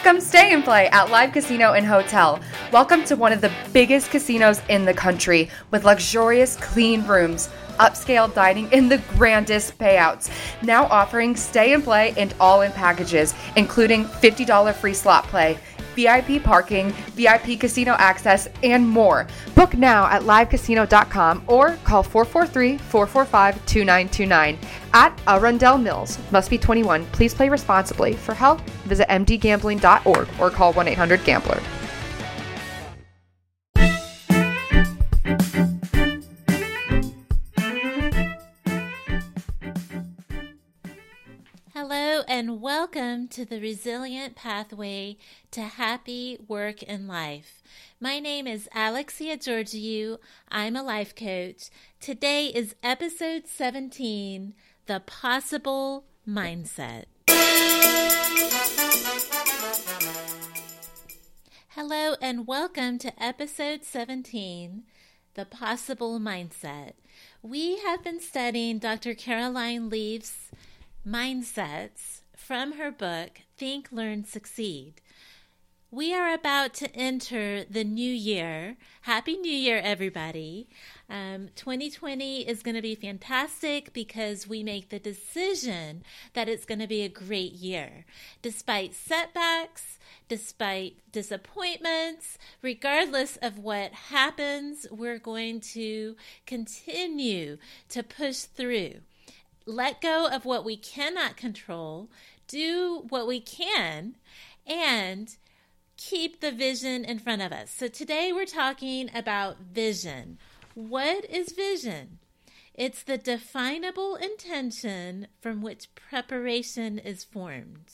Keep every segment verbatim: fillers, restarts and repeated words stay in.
Come stay and play at Live Casino and Hotel. Welcome to one of the biggest casinos in the country with luxurious, clean rooms, upscale dining, and the grandest payouts. Now offering stay and play and all-in packages, including fifty dollars free slot play, V I P parking, V I P casino access, and more. Book now at live casino dot com or call four four three, four four five, two nine two nine. At Arundel Mills. Must be twenty-one. Please play responsibly. For help, visit m d gambling dot org or call one eight hundred gambler. Hello and welcome to the Resilient Pathway to Happy Work and Life. My name is Alexia Georgiou. I'm a life coach. Today is episode seventeen, The Possible Mindset. Hello and welcome to episode seventeen, The Possible Mindset. We have been studying Doctor Caroline Leaf's mindsets from her book, Think, Learn, Succeed. We are about to enter the new year. Happy New Year, everybody. Um, twenty twenty is going to be fantastic because we make the decision that it's going to be a great year. Despite setbacks, despite disappointments, regardless of what happens, we're going to continue to push through. Let go of what we cannot control, do what we can, and keep the vision in front of us. So today we're talking about vision. What is vision? It's the definable intention from which preparation is formed.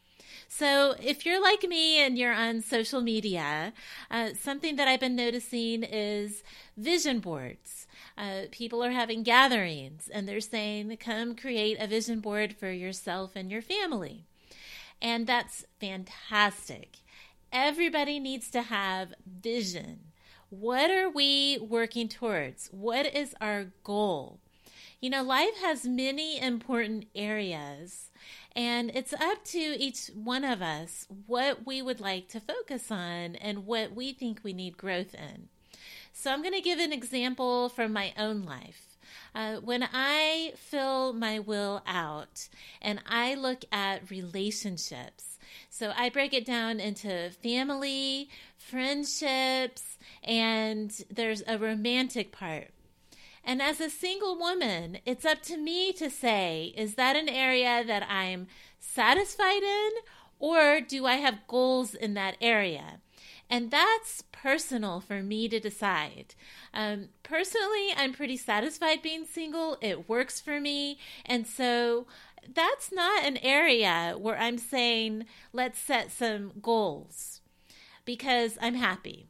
So if you're like me and you're on social media, uh, something that I've been noticing is vision boards. Uh, people are having gatherings and they're saying, come create a vision board for yourself and your family. And that's fantastic. Everybody needs to have vision. What are we working towards? What is our goal? You know, life has many important areas, and it's up to each one of us what we would like to focus on and what we think we need growth in. So I'm going to give an example from my own life. Uh, when I fill my will out and I look at relationships, so I break it down into family, friendships, and there's a romantic part. And as a single woman, it's up to me to say, is that an area that I'm satisfied in, or do I have goals in that area? And that's personal for me to decide. Um, personally, I'm pretty satisfied being single. It works for me. And so that's not an area where I'm saying, let's set some goals because I'm happy.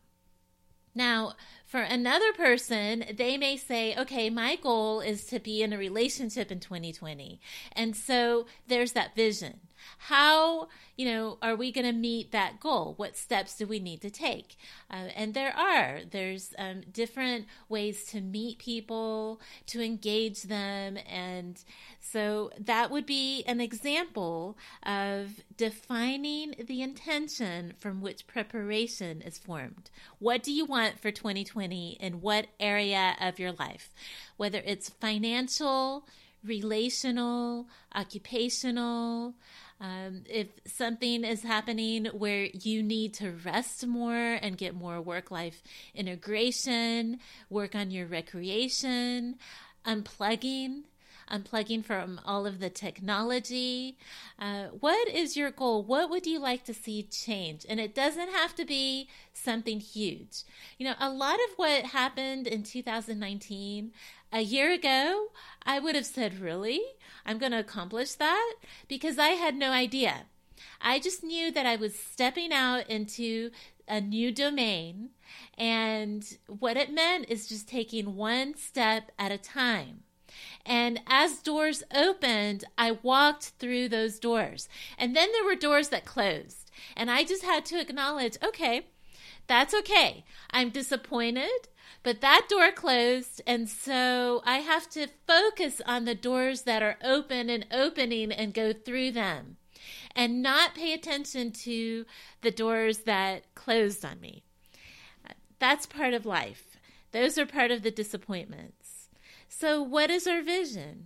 Now, for another person, they may say, okay, my goal is to be in a relationship in twenty twenty. And so there's that vision. How, you know, are we going to meet that goal? What steps do we need to take? Uh, and there are. There's um, different ways to meet people, to engage them. And so that would be an example of defining the intention from which preparation is formed. What do you want for twenty twenty in what area of your life? Whether it's financial, relational, occupational, Um, if something is happening where you need to rest more and get more work-life integration, work on your recreation, unplugging, unplugging from all of the technology. Uh, what is your goal? What would you like to see change? And it doesn't have to be something huge. You know, a lot of what happened in two thousand nineteen, a year ago, I would have said, really? I'm going to accomplish that? Because I had no idea. I just knew that I was stepping out into a new domain, and what it meant is just taking one step at a time. And as doors opened, I walked through those doors. And then there were doors that closed. And I just had to acknowledge, okay, that's okay. I'm disappointed, but that door closed. And so I have to focus on the doors that are open and opening and go through them. and not pay attention to the doors that closed on me. That's part of life. Those are part of the disappointments. So what is our vision?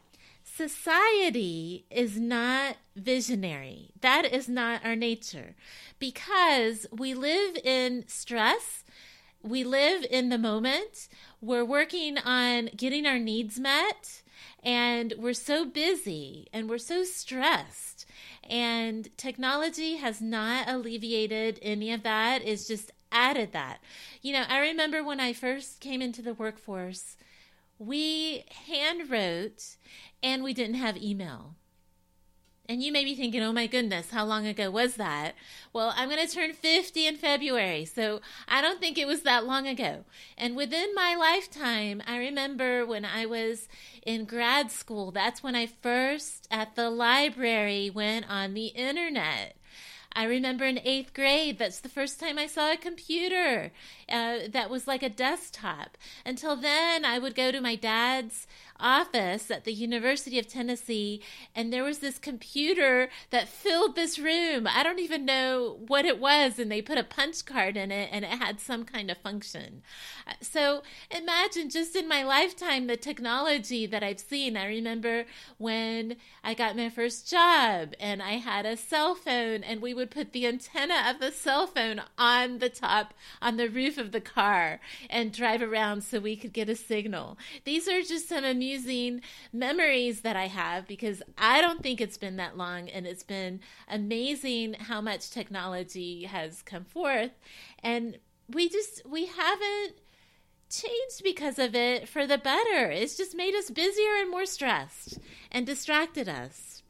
Society is not visionary. That is not our nature, because we live in stress. We live in the moment. We're working on getting our needs met, and we're so busy and we're so stressed. And technology has not alleviated any of that. It's just added that. You know, I remember when I first came into the workforce, we hand wrote and we didn't have email. And you may be thinking, oh my goodness, how long ago was that? Well, I'm going to turn fifty in February, so I don't think it was that long ago. And within my lifetime, I remember when I was in grad school, that's when I first at the library went on the internet. I remember in eighth grade, that's the first time I saw a computer uh, that was like a desktop. Until then, I would go to my dad's office at the University of Tennessee, and there was this computer that filled this room. I don't even know what it was, and they put a punch card in it, and it had some kind of function. So imagine just in my lifetime the technology that I've seen. I remember when I got my first job, and I had a cell phone, and we would put the antenna of the cell phone on the top, on the roof of the car, and drive around so we could get a signal. These are just some amusing memories that I have, because I don't think it's been that long, and it's been amazing how much technology has come forth, and we just we haven't changed because of it for the better. It's just made us busier and more stressed and distracted us.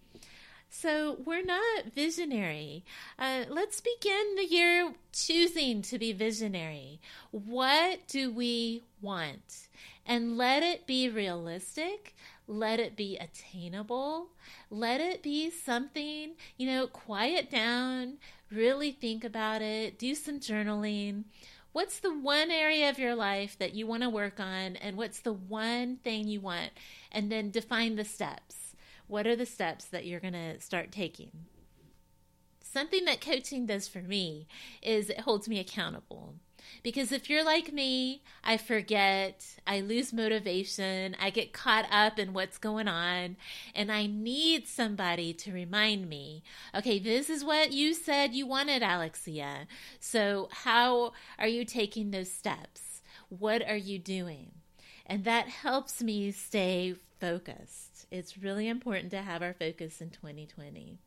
So we're not visionary. Uh, let's begin the year choosing to be visionary. What do we want? And let it be realistic. Let it be attainable. Let it be something, you know, quiet down, really think about it, do some journaling. What's the one area of your life that you want to work on, and what's the one thing you want? And then define the steps. What are the steps that you're going to start taking? Something that coaching does for me is it holds me accountable. Because if you're like me, I forget, I lose motivation, I get caught up in what's going on, and I need somebody to remind me, okay, this is what you said you wanted, Alexia. So how are you taking those steps? What are you doing? And that helps me stay focused. It's really important to have our focus in twenty twenty.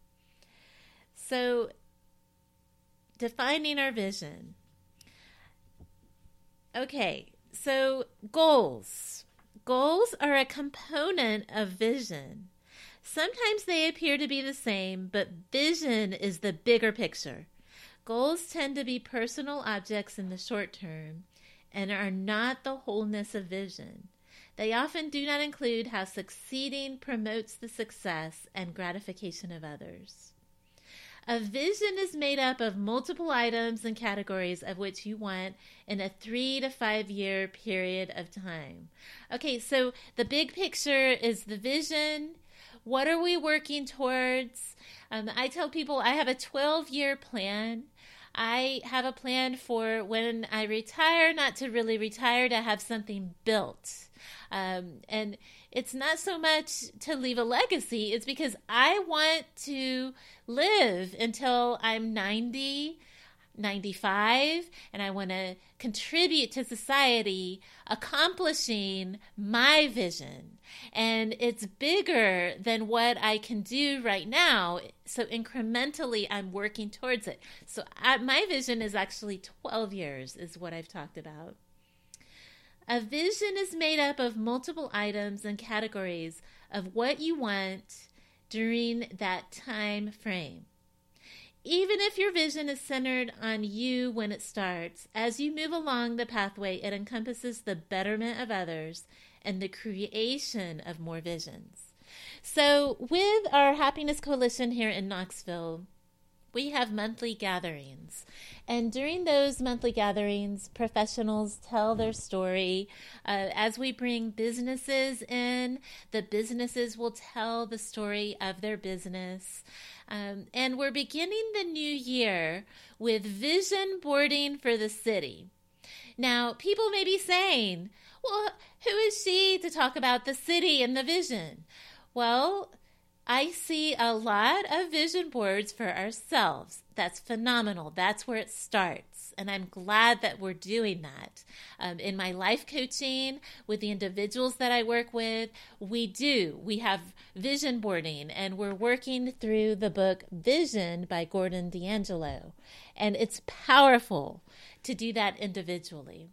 So, defining our vision. Okay, so goals. Goals are a component of vision. Sometimes they appear to be the same, but vision is the bigger picture. Goals tend to be personal objects in the short term and are not the wholeness of vision. They often do not include how succeeding promotes the success and gratification of others. A vision is made up of multiple items and categories of which you want in a three to five year period of time. Okay, so the big picture is the vision. What are we working towards? Um, I tell people I have a twelve year plan. I have a plan for when I retire, not to really retire, to have something built. Um, and it's not so much to leave a legacy. It's because I want to live until I'm ninety, ninety-five, and I want to contribute to society, accomplishing my vision. And it's bigger than what I can do right now. So incrementally, I'm working towards it. So I, my vision is actually twelve years is what I've talked about. A vision is made up of multiple items and categories of what you want during that time frame. Even if your vision is centered on you when it starts, as you move along the pathway, it encompasses the betterment of others and the creation of more visions. So with our Happiness Coalition here in Knoxville, we have monthly gatherings. And during those monthly gatherings, professionals tell their story. Uh, as we bring businesses in, the businesses will tell the story of their business. Um, and we're beginning the new year with vision boarding for the city. Now, people may be saying, well, who is she to talk about the city and the vision? Well, I see a lot of vision boards for ourselves. That's phenomenal. That's where it starts. And I'm glad that we're doing that. Um, in my life coaching with the individuals that I work with, we do. We have vision boarding, and we're working through the book Vision by Gordon DeAngelo. And it's powerful to do that individually.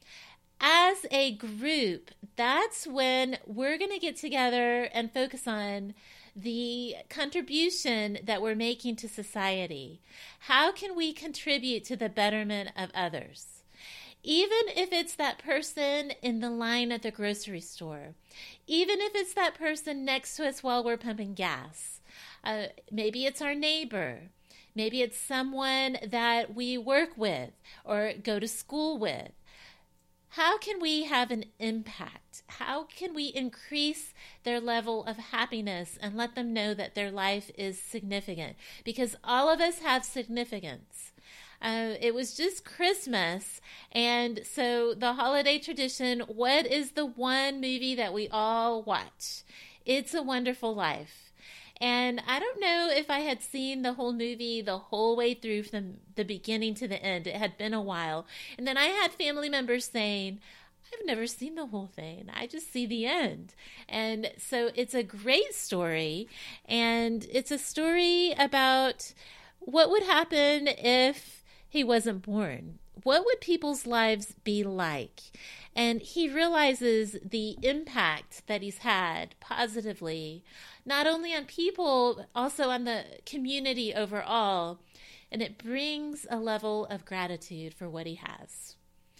As a group, that's when we're going to get together and focus on the contribution that we're making to society. How can we contribute to the betterment of others? Even if it's that person in the line at the grocery store, even if it's that person next to us while we're pumping gas, uh, maybe it's our neighbor, maybe it's someone that we work with or go to school with. How can we have an impact? How can we increase their level of happiness and let them know that their life is significant? Because all of us have significance. Uh, it was just Christmas, and so the holiday tradition, what is the one movie that we all watch? It's a Wonderful Life. And I don't know if I had seen the whole movie the whole way through from the beginning to the end. It had been a while. And then I had family members saying, I've never seen the whole thing. I just see the end. And so it's a great story. And it's a story about what would happen if he wasn't born. What would people's lives be like? And he realizes the impact that he's had positively, not only on people, but also on the community overall. And it brings a level of gratitude for what he has.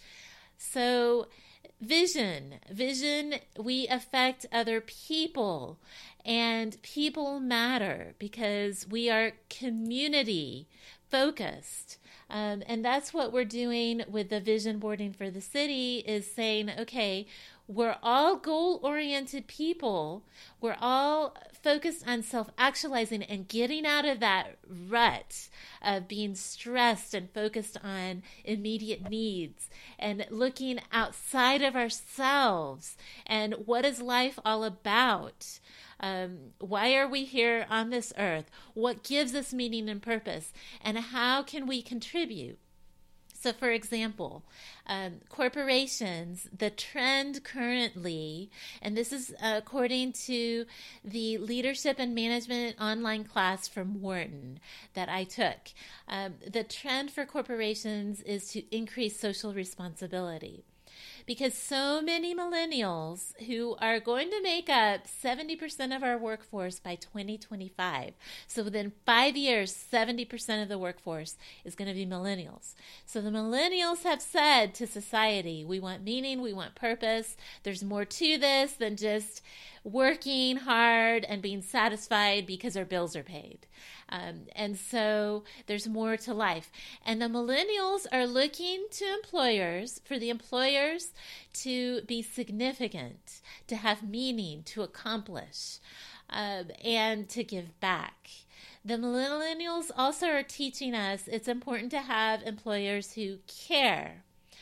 So vision, vision, we affect other people, and people matter because we are community focused. Um, and that's what we're doing with the vision boarding for the city, is saying, okay, we're all goal-oriented people. We're all focused on self-actualizing and getting out of that rut of being stressed and focused on immediate needs and looking outside of ourselves. And what is life all about? Um, why are we here on this earth? What gives us meaning and purpose? And how can we contribute? So, for example, um, corporations, the trend currently, and this is uh, according to the Leadership and Management online class from Wharton that I took, um, the trend for corporations is to increase social responsibility. Because so many millennials who are going to make up seventy percent of our workforce by twenty twenty-five. So within five years, seventy percent of the workforce is going to be millennials. So the millennials have said to society, we want meaning, we want purpose. There's more to this than just working hard and being satisfied because our bills are paid. Um, and so there's more to life. And the millennials are looking to employers, for the employers to be significant, to have meaning, to accomplish, um, and to give back. The millennials also are teaching us it's important to have employers who care,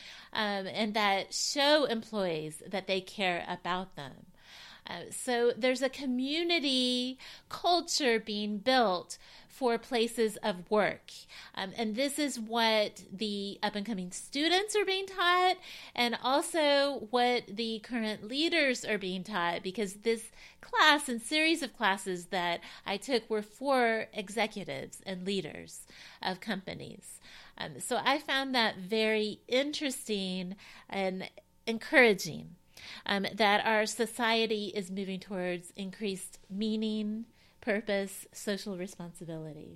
um, and that show employees that they care about them. Uh, so there's a community culture being built for places of work. Um, and this is what the up-and-coming students are being taught, and also what the current leaders are being taught, because this class and series of classes that I took were for executives and leaders of companies. Um, so I found that very interesting and encouraging. Um, that our society is moving towards increased meaning, purpose, social responsibility.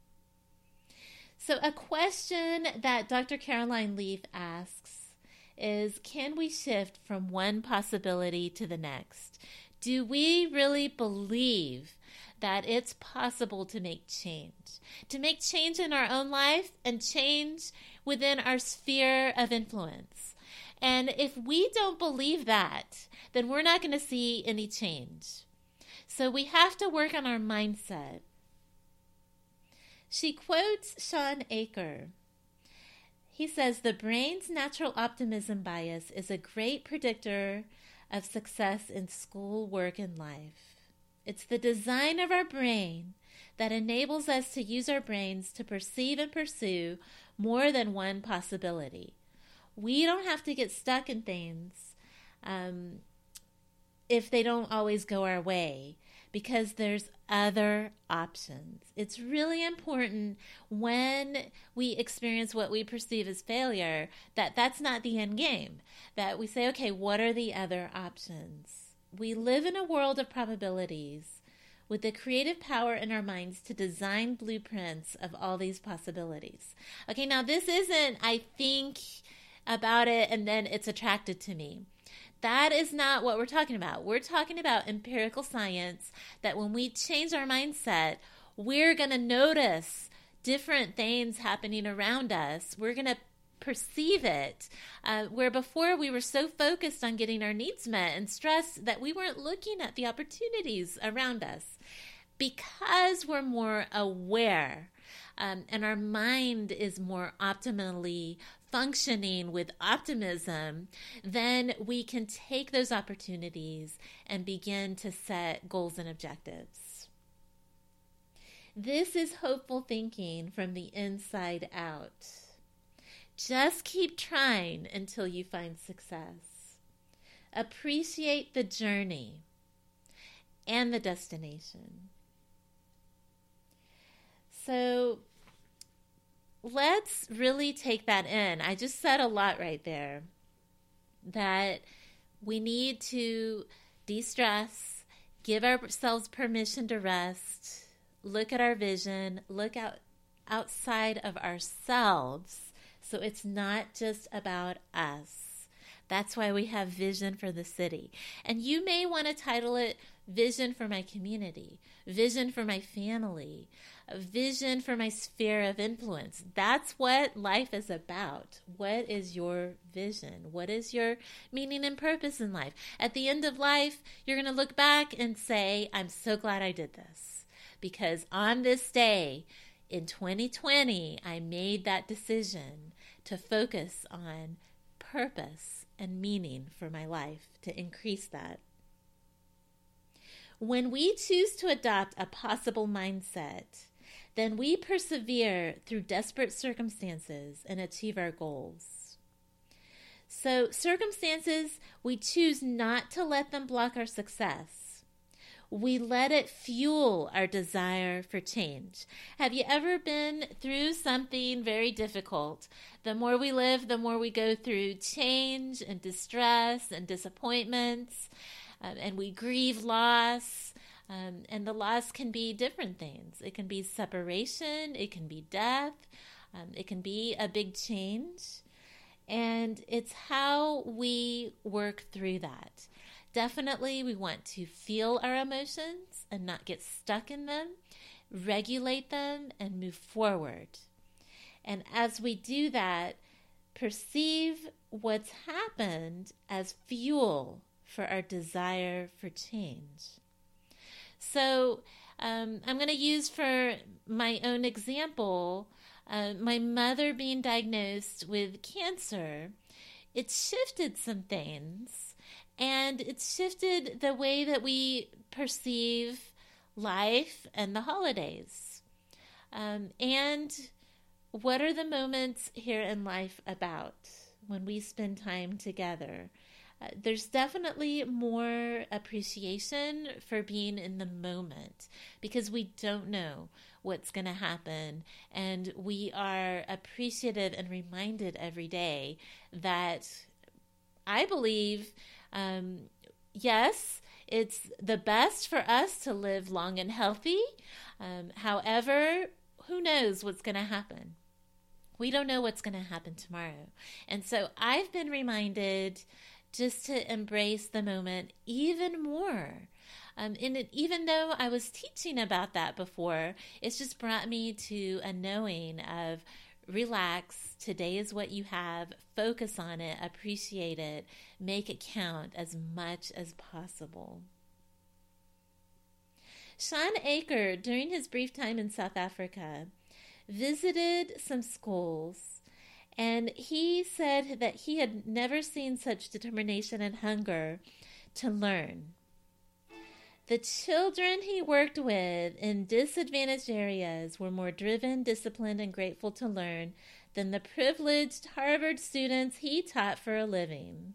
So a question that Doctor Caroline Leaf asks is, can we shift from one possibility to the next? Do we really believe that it's possible to make change, to make change in our own life and change within our sphere of influence. And if we don't believe that, then we're not going to see any change. So we have to work on our mindset. She quotes Sean Aker. He says, the brain's natural optimism bias is a great predictor of success in school, work, and life. It's the design of our brain that enables us to use our brains to perceive and pursue more than one possibility. We don't have to get stuck in things um, if they don't always go our way, because there's other options. It's really important when we experience what we perceive as failure that that's not the end game, that we say, okay, what are the other options? We live in a world of probabilities with the creative power in our minds to design blueprints of all these possibilities. Okay, now this isn't, I think about it and then it's attracted to me. That is not what we're talking about. We're talking about empirical science, that when we change our mindset, we're going to notice different things happening around us. We're going to perceive it, uh, where before we were so focused on getting our needs met and stressed that we weren't looking at the opportunities around us. Because we're more aware um, and our mind is more optimally functioning with optimism, then we can take those opportunities and begin to set goals and objectives. This is hopeful thinking from the inside out. Just keep trying until you find success. Appreciate the journey and the destination. So let's really take that in. I just said a lot right there, that we need to de-stress, give ourselves permission to rest, look at our vision, look out outside of ourselves. So it's not just about us. That's why we have Vision for the City. And you may want to title it Vision for My Community, Vision for My Family, Vision for My Sphere of Influence. That's what life is about. What is your vision? What is your meaning and purpose in life? At the end of life, you're going to look back and say, I'm so glad I did this. Because on this day in twenty twenty, I made that decision to focus on purpose and meaning for my life, to increase that. When we choose to adopt a possible mindset, then we persevere through desperate circumstances and achieve our goals. So circumstances, we choose not to let them block our success. We let it fuel our desire for change. Have you ever been through something very difficult? The more we live, the more we go through change and distress and disappointments, um, and we grieve loss. Um, and the loss can be different things. It can be separation. It can be death. Um, it can be a big change. And it's how we work through that. Definitely, we want to feel our emotions and not get stuck in them, regulate them, and move forward. And as we do that, perceive what's happened as fuel for our desire for change. So um, I'm going to use for my own example, uh, my mother being diagnosed with cancer. It shifted some things, and it shifted the way that we perceive life and the holidays. Um, and what are the moments here in life about when we spend time together? Uh, there's definitely more appreciation for being in the moment because we don't know what's going to happen. And we are appreciative and reminded every day that I believe, um, yes, it's the best for us to live long and healthy. Um, however, who knows what's going to happen? We don't know what's going to happen tomorrow. And so I've been reminded just to embrace the moment even more. Um, and it, even though I was teaching about that before, it's just brought me to a knowing of relax. Today is what you have. Focus on it. Appreciate it. Make it count as much as possible. Shawn Achor, during his brief time in South Africa, visited some schools, and he said that he had never seen such determination and hunger to learn. The children he worked with in disadvantaged areas were more driven, disciplined, and grateful to learn than the privileged Harvard students he taught for a living,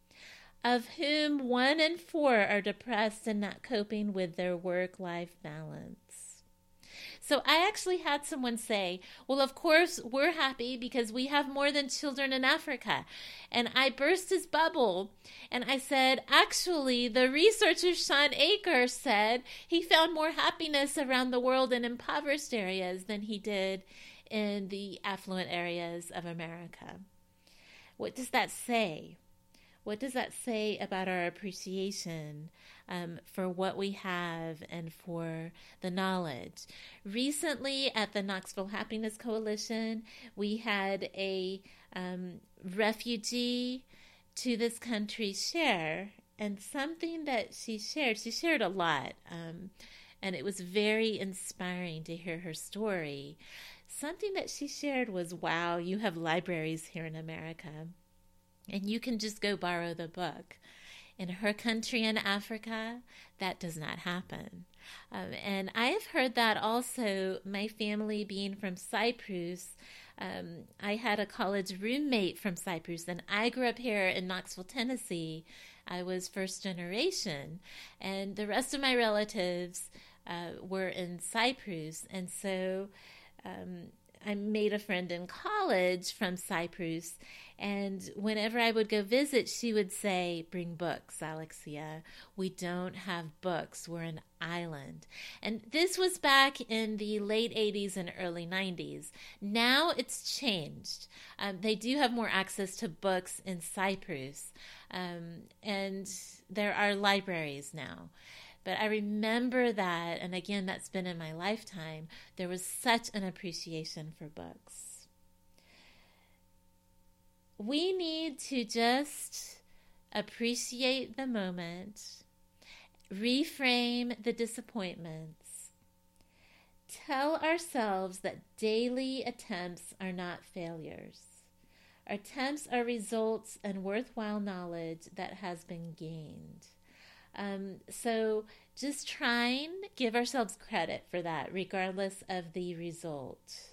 of whom one in four are depressed and not coping with their work-life balance. So I actually had someone say, well, of course, we're happy because we have more than children in Africa. And I burst his bubble. And I said, actually, the researcher Shawn Achor said he found more happiness around the world in impoverished areas than he did in the affluent areas of America. What does that say? What does that say about our appreciation um, for what we have and for the knowledge? Recently at the Knoxville Happiness Coalition, we had a um, refugee to this country share, and something that she shared, she shared a lot, um, and it was very inspiring to hear her story. Something that she shared was, wow, you have libraries here in America, and you can just go borrow the book. In her country in Africa, that does not happen. Um, and I have heard that also, my family being from Cyprus. Um, I had a college roommate from Cyprus, and I grew up here in Knoxville, Tennessee. I was first generation, and the rest of my relatives uh, were in Cyprus. And so um, I made a friend in college from Cyprus, and whenever I would go visit, she would say, bring books, Alexia. We don't have books. We're an island. And this was back in the late eighties and early nineties. Now it's changed. Um, they do have more access to books in Cyprus, um, and there are libraries now. But I remember that, and again, that's been in my lifetime, there was such an appreciation for books. We need to just appreciate the moment, reframe the disappointments, tell ourselves that daily attempts are not failures. Our attempts are results and worthwhile knowledge that has been gained. Um, so just trying, give ourselves credit for that, regardless of the result.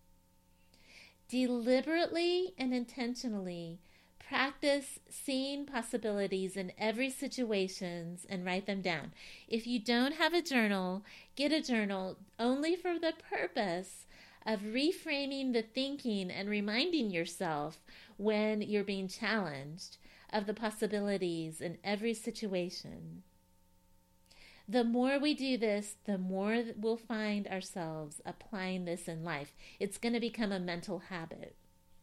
Deliberately and intentionally practice seeing possibilities in every situation and write them down. If you don't have a journal, get a journal only for the purpose of reframing the thinking and reminding yourself when you're being challenged of the possibilities in every situation. The more we do this, the more we'll find ourselves applying this in life. It's going to become a mental habit.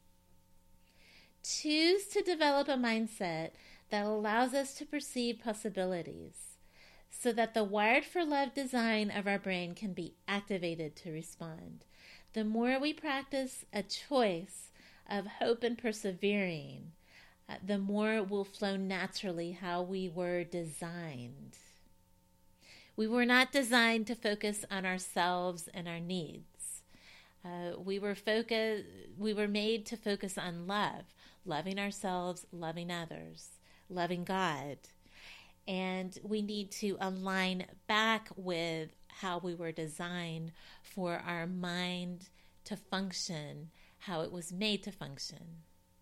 Choose to develop a mindset that allows us to perceive possibilities so that the wired for love design of our brain can be activated to respond. The more we practice a choice of hope and persevering, uh, the more it will flow naturally how we were designed. We were not designed to focus on ourselves and our needs. Uh, we were focus, we were made to focus on love, loving ourselves, loving others, loving God. And we need to align back with how we were designed for our mind to function, how it was made to function.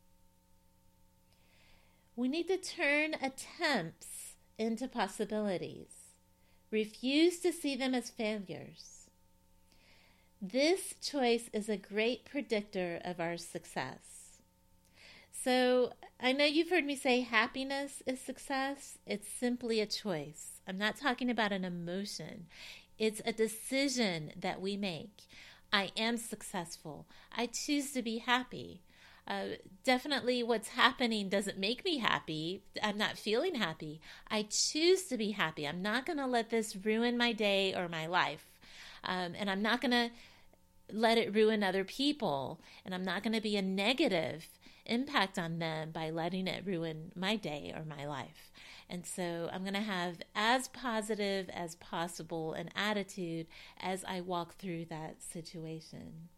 We need to turn attempts into possibilities. Refuse to see them as failures. This choice is a great predictor of our success. So I know you've heard me say happiness is success. It's simply a choice. I'm not talking about an emotion. It's a decision that we make. I am successful. I choose to be happy. Uh, definitely what's happening doesn't make me happy. I'm not feeling happy. I choose to be happy. I'm not going to let this ruin my day or my life. Um, and I'm not going to let it ruin other people. And I'm not going to be a negative impact on them by letting it ruin my day or my life. And so I'm going to have as positive as possible an attitude as I walk through that situation.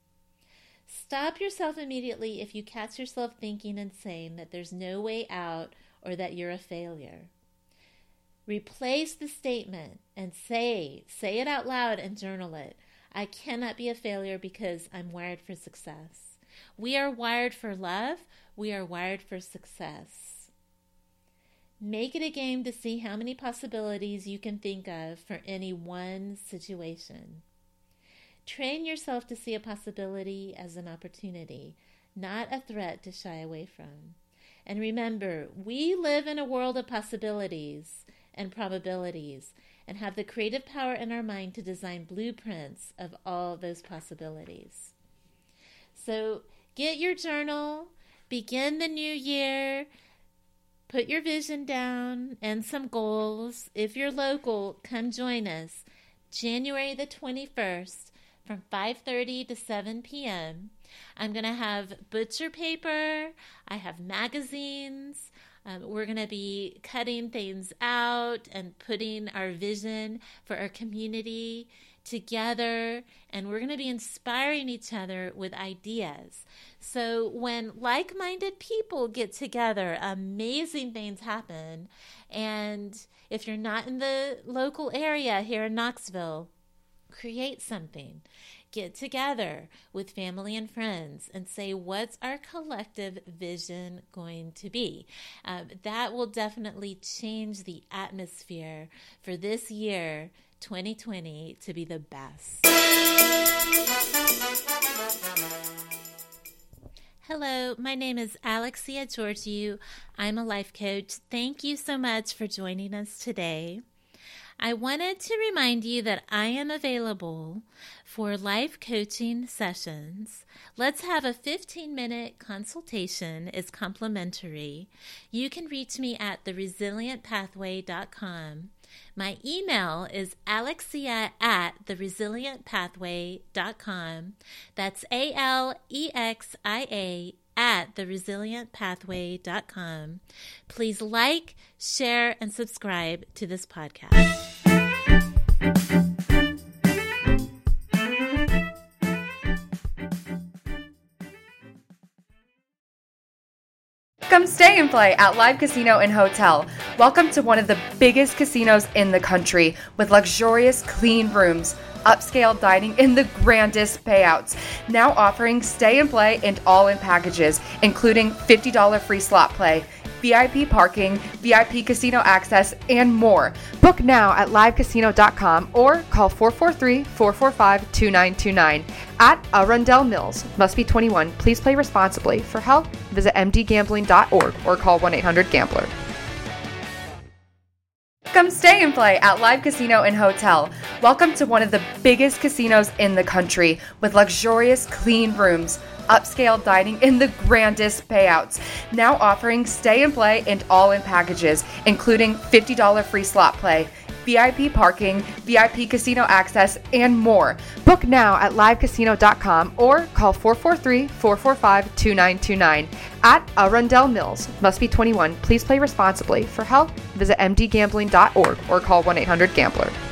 Stop yourself immediately if you catch yourself thinking and saying that there's no way out or that you're a failure. Replace the statement and say, say it out loud and journal it. I cannot be a failure because I'm wired for success. We are wired for love. We are wired for success. Make it a game to see how many possibilities you can think of for any one situation. Train yourself to see a possibility as an opportunity, not a threat to shy away from. And remember, we live in a world of possibilities and probabilities and have the creative power in our mind to design blueprints of all those possibilities. So get your journal, begin the new year, put your vision down and some goals. If you're local, come join us January the twenty-first. From five thirty to seven p.m. I'm going to have butcher paper. I have magazines. Um, we're going to be cutting things out and putting our vision for our community together. And we're going to be inspiring each other with ideas. So when like-minded people get together, amazing things happen. And if you're not in the local area here in Knoxville, create something. Get together with family and friends and say, what's our collective vision going to be? Um, that will definitely change the atmosphere for this year, twenty twenty, to be the best. Hello, my name is Alexia Georgiou. I'm a life coach. Thank you so much for joining us today. I wanted to remind you that I am available for life coaching sessions. Let's have a fifteen-minute consultation. It's complimentary. You can reach me at the resilient pathway dot com. My email is alexia at the resilient pathway dot com. That's A L E X I A at the resilient pathway dot com. Please like, share, and subscribe to this podcast. Come stay and play at Live Casino and Hotel. Welcome to one of the biggest casinos in the country with luxurious, clean rooms, upscale dining, and the grandest payouts. Now offering stay and play and all-in packages, including fifty dollars free slot play, V I P parking, V I P casino access, and more. Book now at live casino dot com or call four four three, four four five, two nine two nine. At Arundel Mills. Must be twenty-one. Please play responsibly. For help, visit m d gambling dot org or call one eight hundred gambler. Come stay and play at Live Casino and Hotel. Welcome to one of the biggest casinos in the country with luxurious, clean rooms, upscale dining, and the grandest payouts. Now offering stay and play and all-in packages, including fifty dollars free slot play, V I P parking, V I P casino access, and more. Book now at live casino dot com or call four four three, four four five, two nine two nine. At Arundel Mills. Must be twenty-one. Please play responsibly. For help, visit m d gambling dot org or call one eight hundred gambler.